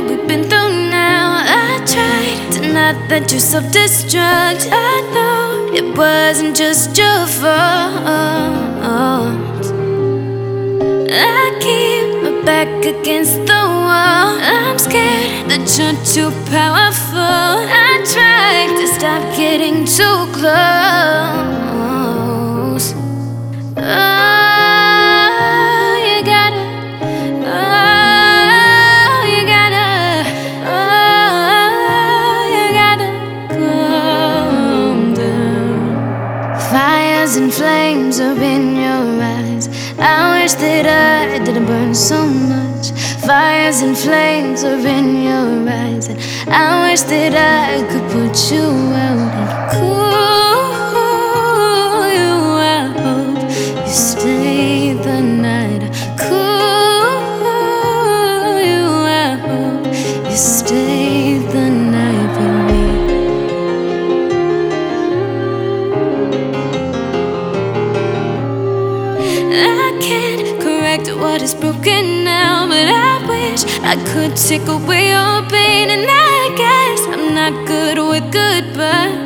we've been through now. I tried to not let you self-destruct. I know it wasn't just your fault. I keep my back against the wall. I'm scared that you're too powerful. I tried to stop getting too close. Fires and flames are in your eyes. I wish that I didn't burn so much. Fires and flames are in your eyes, and I wish that I could put you out and cool you. I hope you stay the night. Cool you. I hope you stay the night with me. I can't correct what is broken now, but I wish I could take away your pain. And I guess I'm not good with goodbyes.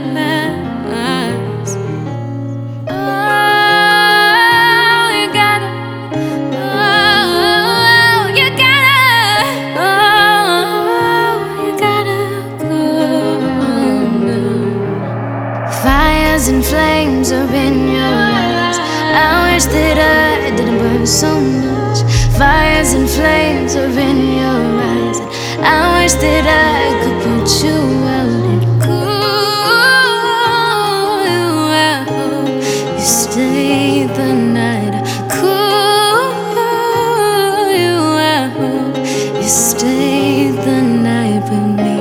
Fires and flames are in your eyes. I wish that I didn't burn so much. Fires and flames are in your eyes, and I wish that I could put you out and cool you. I hope you stay the night. Cool you. I hope you stay the night with me.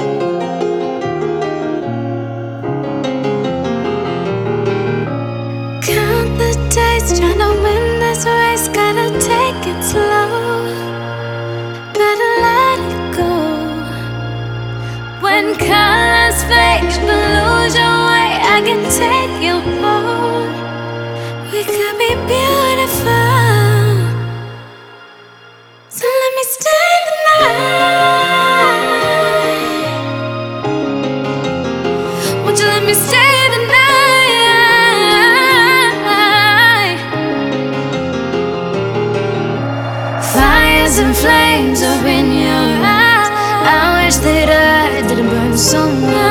Trying to win this race, gotta take it slow. Better let it go. When colors fade, but lose your way, I can take you home. We could be beautiful, so let me stay the night. Won't you let me stay the night? Fires and flames are in your eyes. I wish that I didn't burn so much.